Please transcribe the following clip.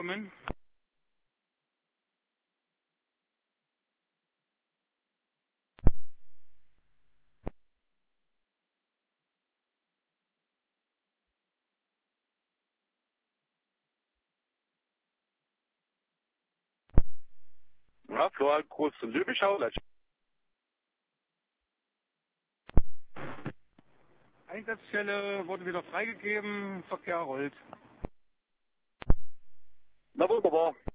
Kommen. Ja, Flor, Groß und Lübeschau. Einsatzstelle wurde wieder freigegeben, Verkehr rollt. Na wunderbar.